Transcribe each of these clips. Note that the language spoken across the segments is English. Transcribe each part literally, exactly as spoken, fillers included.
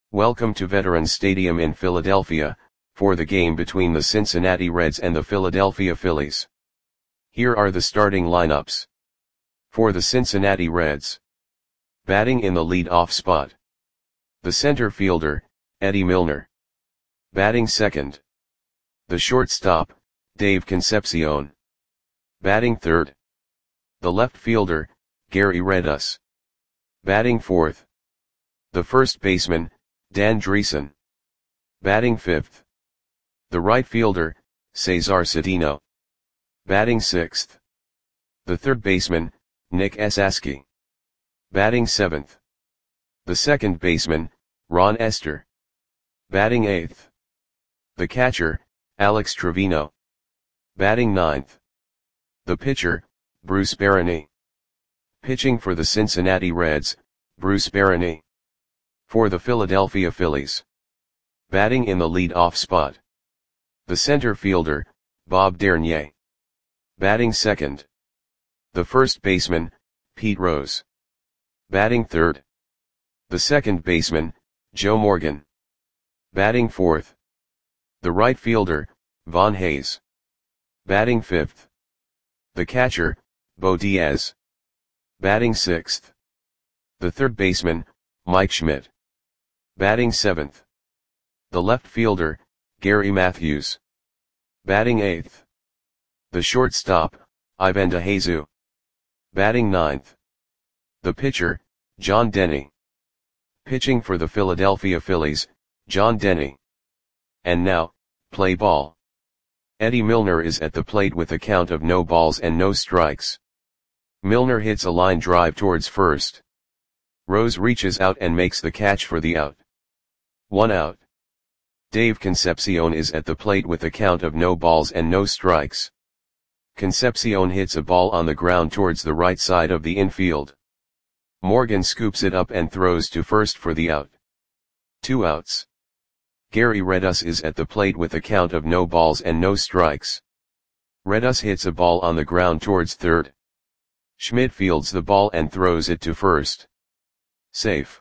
Welcome to Veterans Stadium in Philadelphia, for the game between the Cincinnati Reds and the Philadelphia Phillies. Here are the starting lineups. For the Cincinnati Reds. Batting in the lead-off spot. The center fielder, Eddie Milner. Batting second. The shortstop, Dave Concepcion. Batting third. The left fielder, Gary Redus. Batting fourth. The first baseman, Dan Driessen. Batting fifth. The right fielder, Cesar Cedeno. Batting sixth. The third baseman, Nick Esasky. Batting seventh. The second baseman, Ron Estes. Batting eighth. The catcher, Alex Trevino. Batting ninth. The pitcher, Bruce Barany. Pitching for the Cincinnati Reds, Bruce Barany. For the Philadelphia Phillies. Batting in the lead-off spot. The center fielder, Bob Dernier. Batting second. The first baseman, Pete Rose. Batting third. The second baseman, Joe Morgan. Batting fourth. The right fielder, Von Hayes. Batting fifth. The catcher, Bo Diaz. Batting sixth. The third baseman, Mike Schmidt. Batting seventh. The left fielder, Gary Matthews. Batting eighth. The shortstop, Ivan DeJesu. Batting ninth. The pitcher, John Denny. Pitching for the Philadelphia Phillies, John Denny. And now, play ball. Eddie Milner is at the plate with a count of no balls and no strikes. Milner hits a line drive towards first. Rose reaches out and makes the catch for the out. One out. Dave Concepcion is at the plate with a count of no balls and no strikes. Concepcion hits a ball on the ground towards the right side of the infield. Morgan scoops it up and throws to first for the out. Two outs. Gary Redus is at the plate with a count of no balls and no strikes. Redus hits a ball on the ground towards third. Schmidt fields the ball and throws it to first. Safe.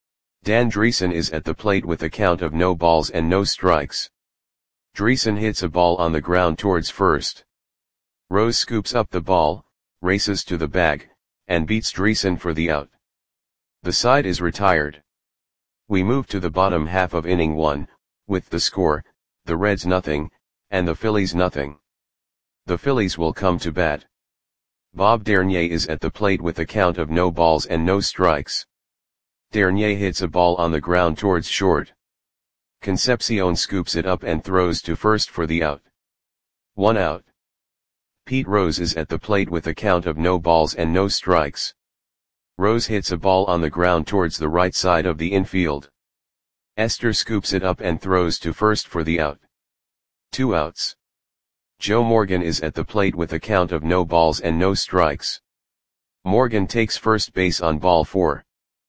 Dan Driessen is at the plate with a count of no balls and no strikes. Driessen hits a ball on the ground towards first. Rose scoops up the ball, races to the bag, and beats Driessen for the out. The side is retired. We move to the bottom half of inning one, with the score, the Reds nothing, and the Phillies nothing. The Phillies will come to bat. Bob Dernier is at the plate with a count of no balls and no strikes. Dernier hits a ball on the ground towards short. Concepcion scoops it up and throws to first for the out. One out. Pete Rose is at the plate with a count of no balls and no strikes. Rose hits a ball on the ground towards the right side of the infield. Estes scoops it up and throws to first for the out. Two outs. Joe Morgan is at the plate with a count of no balls and no strikes. Morgan takes first base on ball four.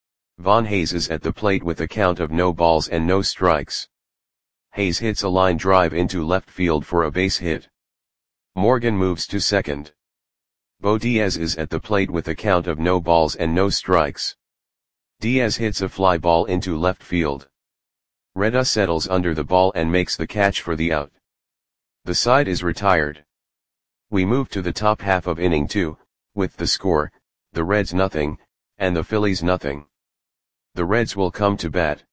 Von Hayes is at the plate with a count of no balls and no strikes. Hayes hits a line drive into left field for a base hit. Morgan moves to second. Bo Diaz is at the plate with a count of no balls and no strikes. Diaz hits a fly ball into left field. Redus settles under the ball and makes the catch for the out. The side is retired. We move to the top half of inning two, with the score, the Reds nothing, and the Phillies nothing. The Reds will come to bat.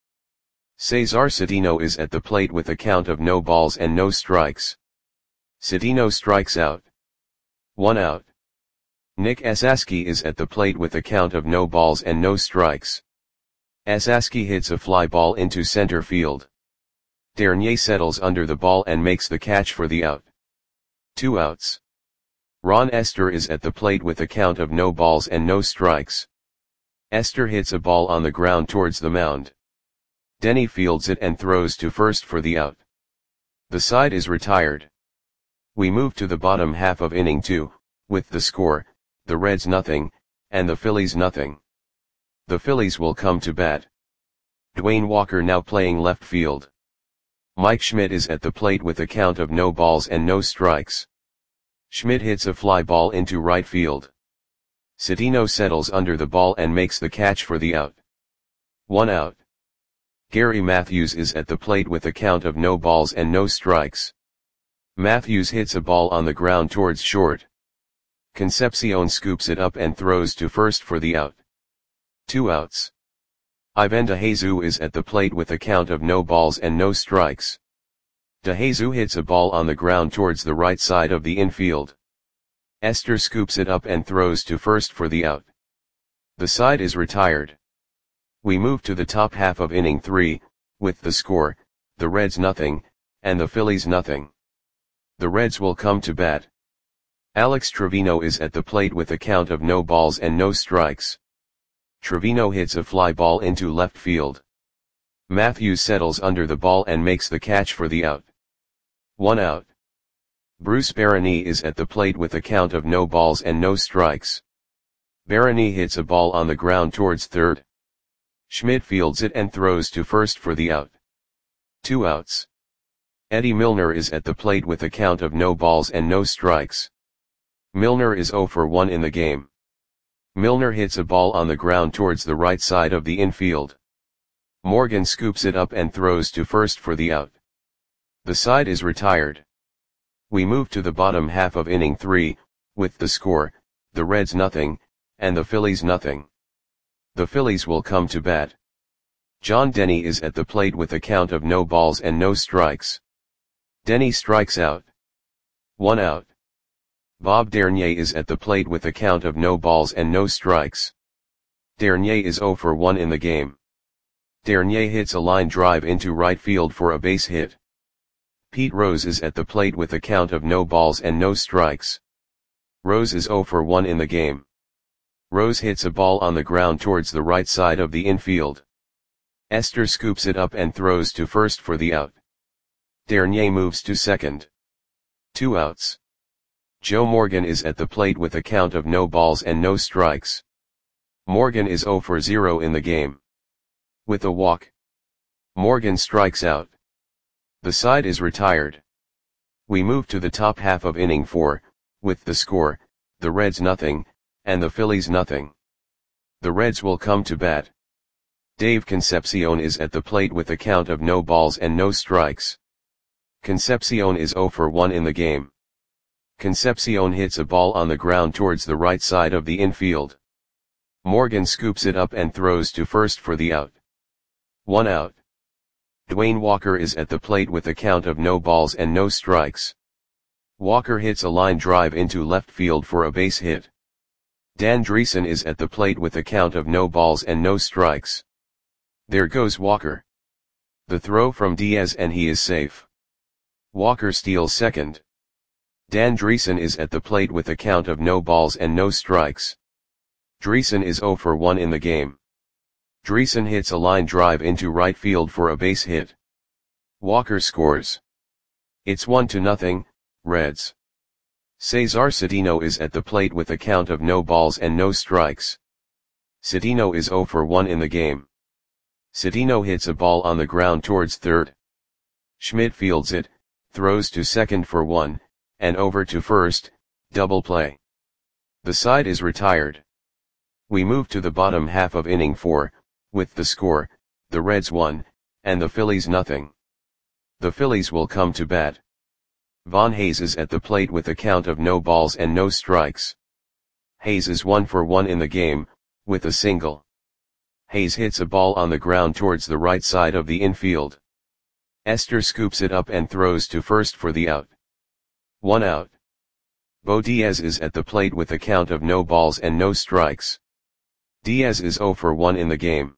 Cesar Cedeno is at the plate with a count of no balls and no strikes. Cedeno strikes out. One out. Nick Esasky is at the plate with a count of no balls and no strikes. Esasky hits a fly ball into center field. Dernier settles under the ball and makes the catch for the out. Two outs. Ron Estes is at the plate with a count of no balls and no strikes. Estes hits a ball on the ground towards the mound. Denny fields it and throws to first for the out. The side is retired. We move to the bottom half of inning two, with the score, the Reds nothing, and the Phillies nothing. The Phillies will come to bat. Dwayne Walker now playing left field. Mike Schmidt is at the plate with a count of no balls and no strikes. Schmidt hits a fly ball into right field. Cedeno settles under the ball and makes the catch for the out. One out. Gary Matthews is at the plate with a count of no balls and no strikes. Matthews hits a ball on the ground towards short. Concepcion scoops it up and throws to first for the out. Two outs. Ivan De Jesus is at the plate with a count of no balls and no strikes. De Jesus hits a ball on the ground towards the right side of the infield. Esther scoops it up and throws to first for the out. The side is retired. We move to the top half of inning three, with the score, the Reds nothing, and the Phillies nothing. The Reds will come to bat. Alex Trevino is at the plate with a count of no balls and no strikes. Trevino hits a fly ball into left field. Matthews settles under the ball and makes the catch for the out. One out. Bruce Barany is at the plate with a count of no balls and no strikes. Barany hits a ball on the ground towards third. Schmidt fields it and throws to first for the out. Two outs. Eddie Milner is at the plate with a count of no balls and no strikes. Milner is oh for one in the game. Milner hits a ball on the ground towards the right side of the infield. Morgan scoops it up and throws to first for the out. The side is retired. We move to the bottom half of inning three, with the score, the Reds nothing, and the Phillies nothing. The Phillies will come to bat. John Denny is at the plate with a count of no balls and no strikes. Denny strikes out. One out. Bob Dernier is at the plate with a count of no balls and no strikes. Dernier is oh for one in the game. Dernier hits a line drive into right field for a base hit. Pete Rose is at the plate with a count of no balls and no strikes. Rose is oh for one in the game. Rose hits a ball on the ground towards the right side of the infield. Esther scoops it up and throws to first for the out. Dernier moves to second. Two outs. Joe Morgan is at the plate with a count of no balls and no strikes. Morgan is oh for zero in the game. With a walk, Morgan strikes out. The side is retired. We move to the top half of inning four, with the score, the Reds nothing, and the Phillies nothing. The Reds will come to bat. Dave Concepcion is at the plate with a count of no balls and no strikes. Concepcion is oh for one in the game. Concepcion hits a ball on the ground towards the right side of the infield. Morgan scoops it up and throws to first for the out. One out. Dwayne Walker is at the plate with a count of no balls and no strikes. Walker hits a line drive into left field for a base hit. Dan Dreesen is at the plate with a count of no balls and no strikes. There goes Walker. The throw from Diaz and he is safe. Walker steals second. Dan Dreesen is at the plate with a count of no balls and no strikes. Dreesen is oh for one in the game. Dreesen hits a line drive into right field for a base hit. Walker scores. It's one to nothing, Reds. Cesar Cedeno is at the plate with a count of no balls and no strikes. Cedeno is oh for one in the game. Cedeno hits a ball on the ground towards third. Schmidt fields it, throws to second for one, and over to first, double play. The side is retired. We move to the bottom half of inning four, with the score, the Reds one, and the Phillies nothing. The Phillies will come to bat. Von Hayes is at the plate with a count of no balls and no strikes. Hayes is one for one in the game, with a single. Hayes hits a ball on the ground towards the right side of the infield. Esther scoops it up and throws to first for the out. One out. Bo Diaz is at the plate with a count of no balls and no strikes. Diaz is oh for one in the game.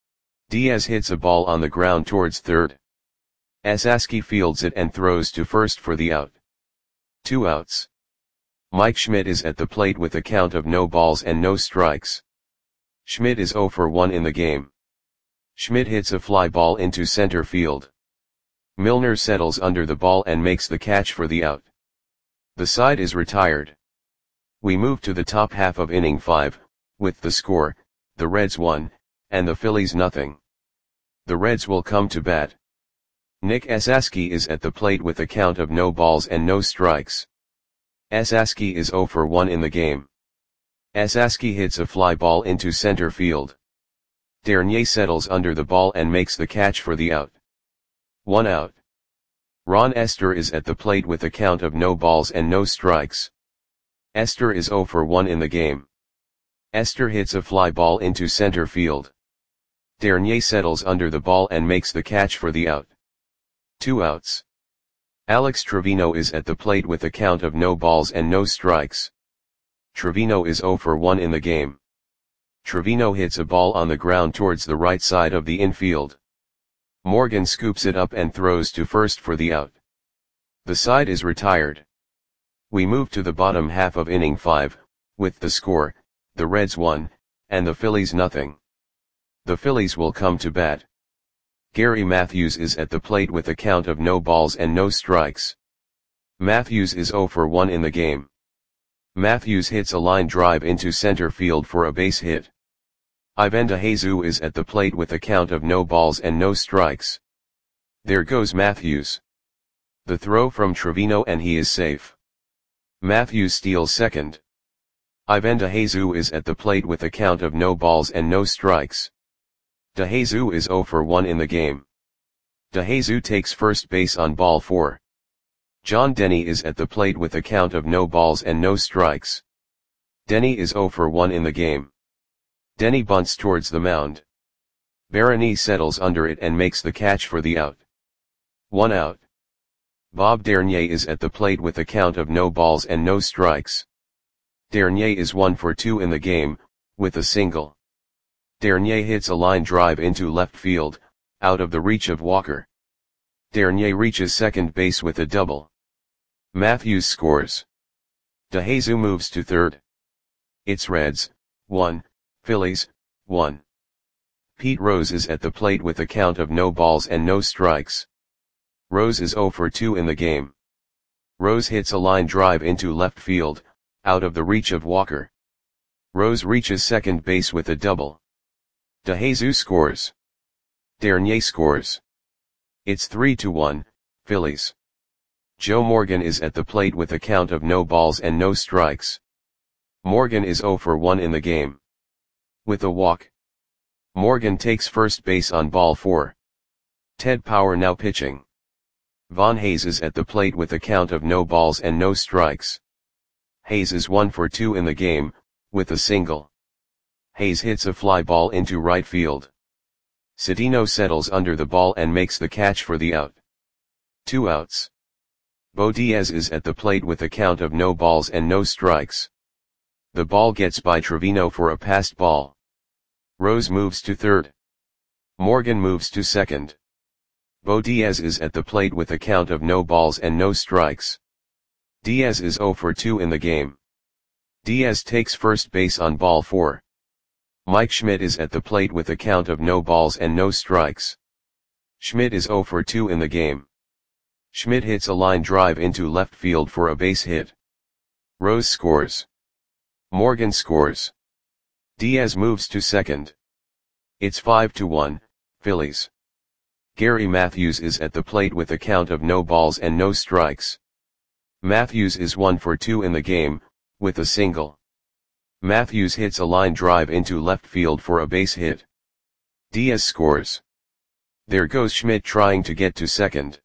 Diaz hits a ball on the ground towards third. Esaski fields it and throws to first for the out. Two outs. Mike Schmidt is at the plate with a count of no balls and no strikes. Schmidt is oh for one in the game. Schmidt hits a fly ball into center field. Milner settles under the ball and makes the catch for the out. The side is retired. We move to the top half of inning five, with the score, the Reds one, and the Phillies nothing. The Reds will come to bat. Nick Esaski is at the plate with a count of no balls and no strikes. Esaski is oh for one in the game. Esaski hits a fly ball into center field. Dernier settles under the ball and makes the catch for the out. One out. Ron Esther is at the plate with a count of no balls and no strikes. Esther is zero for one in the game. Esther hits a fly ball into center field. Dernier settles under the ball and makes the catch for the out. Two outs. Alex Trevino is at the plate with a count of no balls and no strikes. Trevino is zero for one in the game. Trevino hits a ball on the ground towards the right side of the infield. Morgan scoops it up and throws to first for the out. The side is retired. We move to the bottom half of inning five, with the score, the Reds one, and the Phillies nothing. The Phillies will come to bat. Gary Matthews is at the plate with a count of no balls and no strikes. Matthews is zero for one in the game. Matthews hits a line drive into center field for a base hit. Ivan DeJesus is at the plate with a count of no balls and no strikes. There goes Matthews. The throw from Trevino and he is safe. Matthews steals second. Ivan DeJesus is at the plate with a count of no balls and no strikes. DeJesus is zero for one in the game. DeJesus takes first base on ball four. John Denny is at the plate with a count of no balls and no strikes. Denny is zero for one in the game. Denny bunts towards the mound. Berenice settles under it and makes the catch for the out. One out. Bob Dernier is at the plate with a count of no balls and no strikes. Dernier is one for two in the game, with a single. Dernier hits a line drive into left field, out of the reach of Walker. Dernier reaches second base with a double. Matthews scores. DeJesus moves to third. It's Reds, one, Phillies, one. Pete Rose is at the plate with a count of no balls and no strikes. Rose is zero for two in the game. Rose hits a line drive into left field, out of the reach of Walker. Rose reaches second base with a double. DeJesus scores. Dernier scores. It's three to one, Phillies. Joe Morgan is at the plate with a count of no balls and no strikes. Morgan is zero for one in the game. With a walk. Morgan takes first base on ball four. Ted Power now pitching. Von Hayes is at the plate with a count of no balls and no strikes. Hayes is one for two in the game, with a single. Hayes hits a fly ball into right field. Cedeno settles under the ball and makes the catch for the out. Two outs. Bo Diaz is at the plate with a count of no balls and no strikes. The ball gets by Trevino for a passed ball. Rose moves to third. Morgan moves to second. Bo Diaz is at the plate with a count of no balls and no strikes. Diaz is zero for two in the game. Diaz takes first base on ball four. Mike Schmidt is at the plate with a count of no balls and no strikes. Schmidt is zero for two in the game. Schmidt hits a line drive into left field for a base hit. Rose scores. Morgan scores. Diaz moves to second. It's five to one, Phillies. Gary Matthews is at the plate with a count of no balls and no strikes. Matthews is one for two in the game, with a single. Matthews hits a line drive into left field for a base hit. Diaz scores. There goes Schmidt trying to get to second.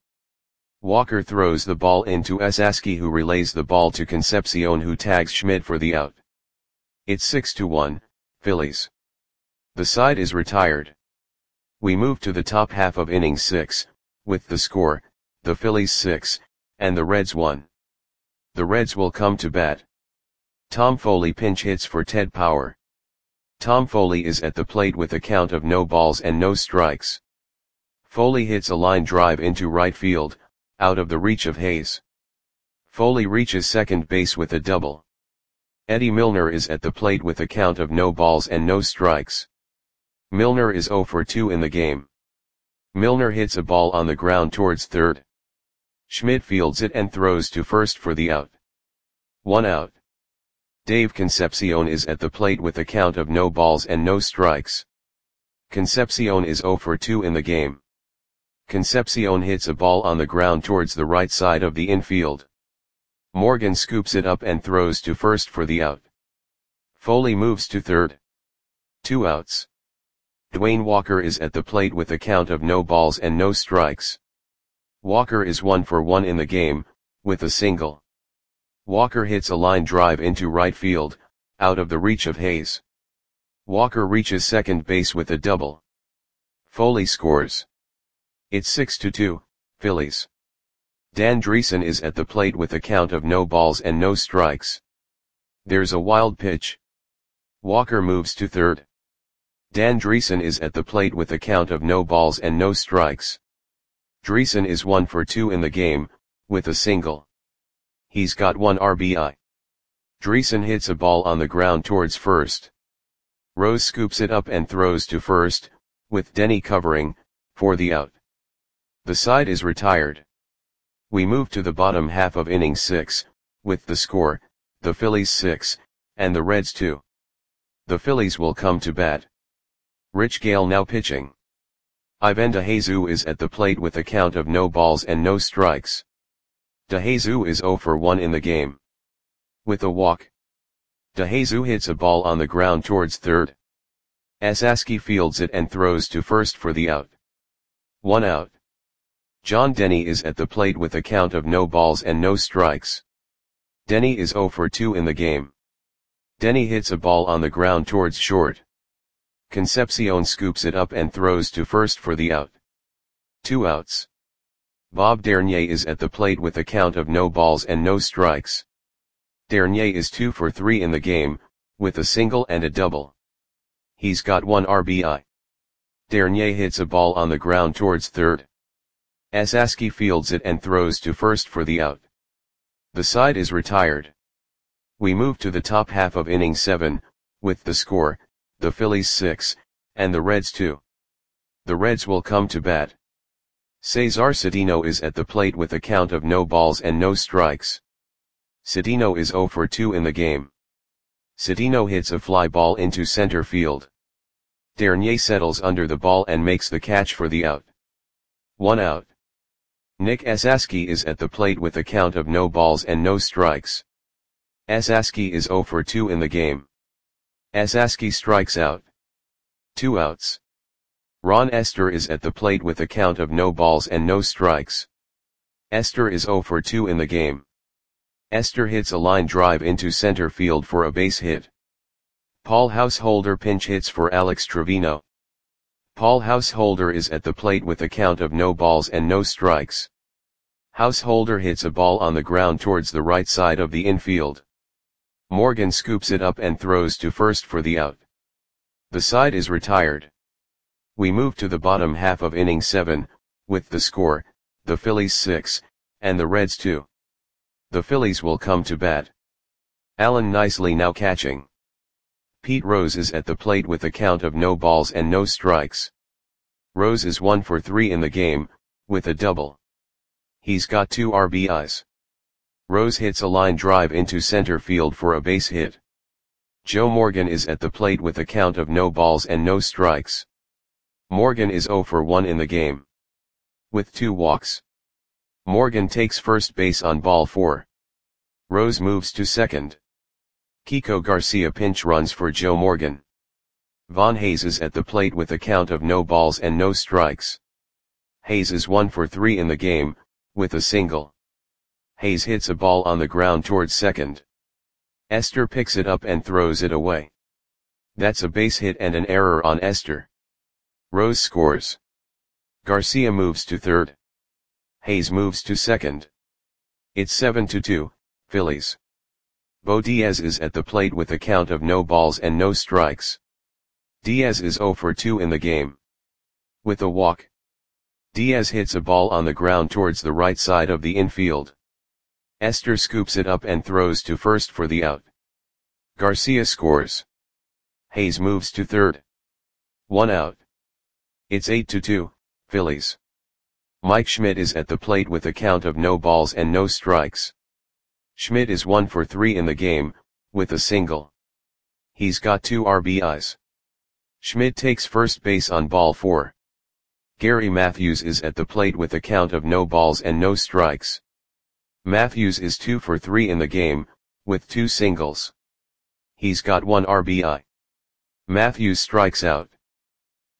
Walker throws the ball into Esaski, who relays the ball to Concepcion, who tags Schmidt for the out. It's six to one, Phillies. The side is retired. We move to the top half of inning six, with the score, the Phillies six, and the Reds one. The Reds will come to bat. Tom Foley pinch hits for Ted Power. Tom Foley is at the plate with a count of no balls and no strikes. Foley hits a line drive into right field, out of the reach of Hayes. Foley reaches second base with a double. Eddie Milner is at the plate with a count of no balls and no strikes. Milner is zero for two in the game. Milner hits a ball on the ground towards third. Schmidt fields it and throws to first for the out. One out. Dave Concepcion is at the plate with a count of no balls and no strikes. Concepcion is zero for two in the game. Concepcion hits a ball on the ground towards the right side of the infield. Morgan scoops it up and throws to first for the out. Foley moves to third. Two outs. Dwayne Walker is at the plate with a count of no balls and no strikes. Walker is one for one in the game, with a single. Walker hits a line drive into right field, out of the reach of Hayes. Walker reaches second base with a double. Foley scores. It's six to two, Phillies. Dan Driessen is at the plate with a count of no balls and no strikes. There's a wild pitch. Walker moves to third. Dan Driessen is at the plate with a count of no balls and no strikes. Driessen is one for two in the game, with a single. He's got one R B I. Driessen hits a ball on the ground towards first. Rose scoops it up and throws to first, with Denny covering, for the out. The side is retired. We move to the bottom half of inning six, with the score, the Phillies six, and the Reds two. The Phillies will come to bat. Rich Gale now pitching. Ivan DeJesus is at the plate with a count of no balls and no strikes. DeJesus is zero for one in the game. With a walk. DeJesus hits a ball on the ground towards third. Esaski fields it and throws to first for the out. One out. John Denny is at the plate with a count of no balls and no strikes. Denny is zero for two in the game. Denny hits a ball on the ground towards short. Concepcion scoops it up and throws to first for the out. Two outs. Bob Dernier is at the plate with a count of no balls and no strikes. Dernier is two for three in the game, with a single and a double. He's got one R B I. Dernier hits a ball on the ground towards third. Esaski fields it and throws to first for the out. The side is retired. We move to the top half of inning seven, with the score, the Phillies six, and the Reds two. The Reds will come to bat. Cesar Cedeno is at the plate with a count of no balls and no strikes. Cedeno is zero for two in the game. Cedeno hits a fly ball into center field. Dernier settles under the ball and makes the catch for the out. One out. Nick Esaski is at the plate with a count of no balls and no strikes. Esaski is zero for two in the game. Esaski strikes out. Two outs. Ron Esther is at the plate with a count of no balls and no strikes. Esther is zero for two in the game. Esther hits a line drive into center field for a base hit. Paul Householder pinch hits for Alex Trevino. Paul Householder is at the plate with a count of no balls and no strikes. Householder hits a ball on the ground towards the right side of the infield. Morgan scoops it up and throws to first for the out. The side is retired. We move to the bottom half of inning seven, with the score, the Phillies six, and the Reds two. The Phillies will come to bat. Alan Nicely now catching. Pete Rose is at the plate with a count of no balls and no strikes. Rose is one for three in the game, with a double. He's got two R B Is. Rose hits a line drive into center field for a base hit. Joe Morgan is at the plate with a count of no balls and no strikes. Morgan is zero for one in the game. With two walks. Morgan takes first base on ball four. Rose moves to second. Kiko Garcia pinch runs for Joe Morgan. Von Hayes is at the plate with a count of no balls and no strikes. Hayes is one for three in the game, with a single. Hayes hits a ball on the ground towards second. Esther picks it up and throws it away. That's a base hit and an error on Esther. Rose scores. Garcia moves to third. Hayes moves to second. It's seven to two, Phillies. Bo Diaz is at the plate with a count of no balls and no strikes. Diaz is zero for two in the game. With a walk. Diaz hits a ball on the ground towards the right side of the infield. Esther scoops it up and throws to first for the out. Garcia scores. Hayes moves to third. One out. It's eight to two, Phillies. Mike Schmidt is at the plate with a count of no balls and no strikes. Schmidt is one for three in the game, with a single. He's got two R B Is. Schmidt takes first base on ball four. Gary Matthews is at the plate with a count of no balls and no strikes. Matthews is two for three in the game, with two singles. He's got one R B I. Matthews strikes out.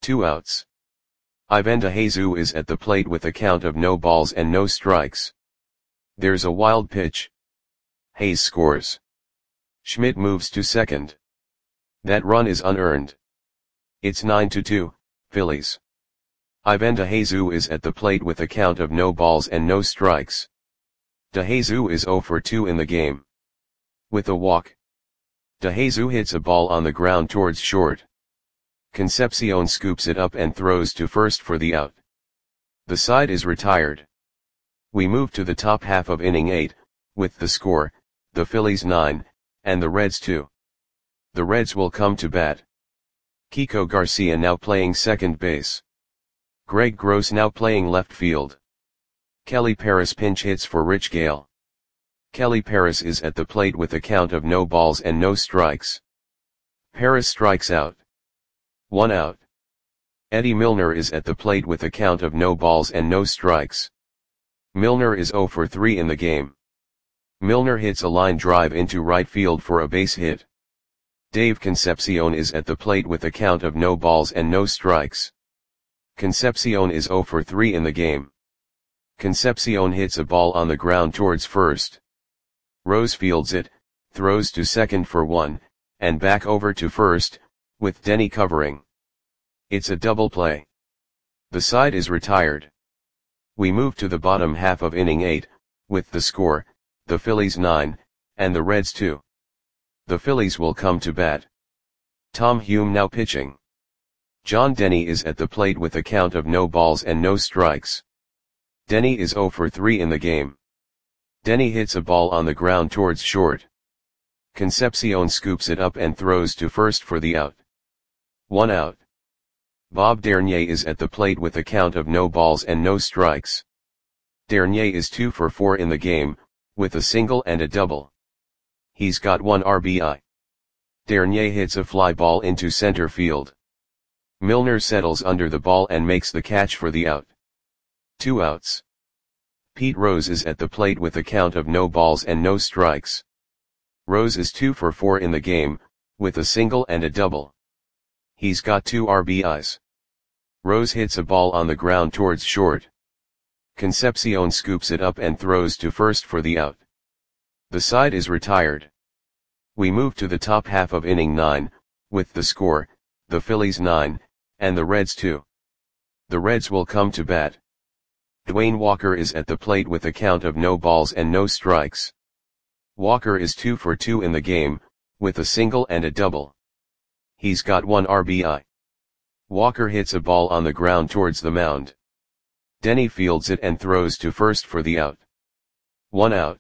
Two outs. Ivan DeJesus is at the plate with a count of no balls and no strikes. There's a wild pitch. Hayes scores. Schmidt moves to second. That run is unearned. It's nine to two, Phillies. Ivan DeJesus is at the plate with a count of no balls and no strikes. DeJesus is oh for two in the game. With a walk. DeJesus hits a ball on the ground towards short. Concepcion scoops it up and throws to first for the out. The side is retired. We move to the top half of inning eight, with the score, the Phillies nine, and the Reds two. The Reds will come to bat. Kiko Garcia now playing second base. Greg Gross now playing left field. Kelly Paris pinch hits for Rich Gale. Kelly Paris is at the plate with a count of no balls and no strikes. Paris strikes out. One out. Eddie Milner is at the plate with a count of no balls and no strikes. Milner is oh for three in the game. Milner hits a line drive into right field for a base hit. Dave Concepcion is at the plate with a count of no balls and no strikes. Concepcion is oh for three in the game. Concepcion hits a ball on the ground towards first. Rose fields it, throws to second for one, and back over to first, with Denny covering. It's a double play. The side is retired. We move to the bottom half of inning eight, with the score, the Phillies nine, and the Reds two. The Phillies will come to bat. Tom Hume now pitching. John Denny is at the plate with a count of no balls and no strikes. Denny is oh for three in the game. Denny hits a ball on the ground towards short. Concepcion scoops it up and throws to first for the out. One out. Bob Dernier is at the plate with a count of no balls and no strikes. Dernier is two for four in the game, with a single and a double. He's got one R B I. Dernier hits a fly ball into center field. Milner settles under the ball and makes the catch for the out. Two outs. Pete Rose is at the plate with a count of no balls and no strikes. Rose is two for four in the game, with a single and a double. He's got two R B Is. Rose hits a ball on the ground towards short. Concepcion scoops it up and throws to first for the out. The side is retired. We move to the top half of inning nine, with the score, the Phillies nine, and the Reds two. The Reds will come to bat. Dwayne Walker is at the plate with a count of no balls and no strikes. Walker is two for two in the game, with a single and a double. He's got one R B I. Walker hits a ball on the ground towards the mound. Denny fields it and throws to first for the out. One out.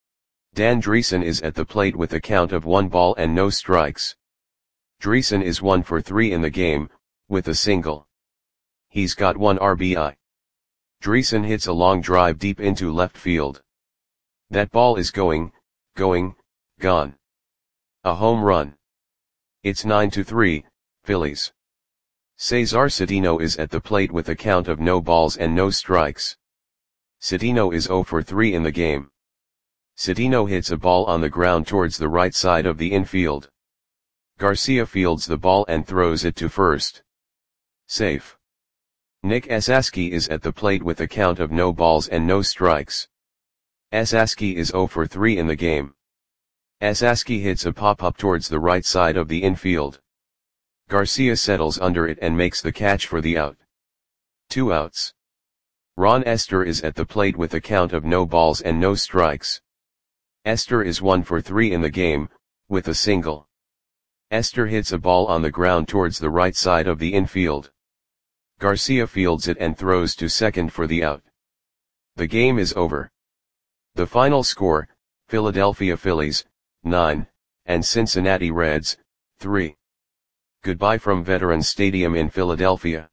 Dan Dreesen is at the plate with a count of one ball and no strikes. Dreesen is one for three in the game, with a single. He's got one R B I. Dreesen hits a long drive deep into left field. That ball is going, going, gone. A home run. It's nine to three, Phillies. Cesar Cedeno is at the plate with a count of no balls and no strikes. Cedeno is oh for three in the game. Cedeno hits a ball on the ground towards the right side of the infield. Garcia fields the ball and throws it to first. Safe. Nick Esasky is at the plate with a count of no balls and no strikes. Esasky is oh for three in the game. Esasky hits a pop-up towards the right side of the infield. Garcia settles under it and makes the catch for the out. Two outs. Ron Esther is at the plate with a count of no balls and no strikes. Esther is one for three in the game, with a single. Esther hits a ball on the ground towards the right side of the infield. Garcia fields it and throws to second for the out. The game is over. The final score, Philadelphia Phillies, nine, and Cincinnati Reds, three. Goodbye from Veterans Stadium in Philadelphia.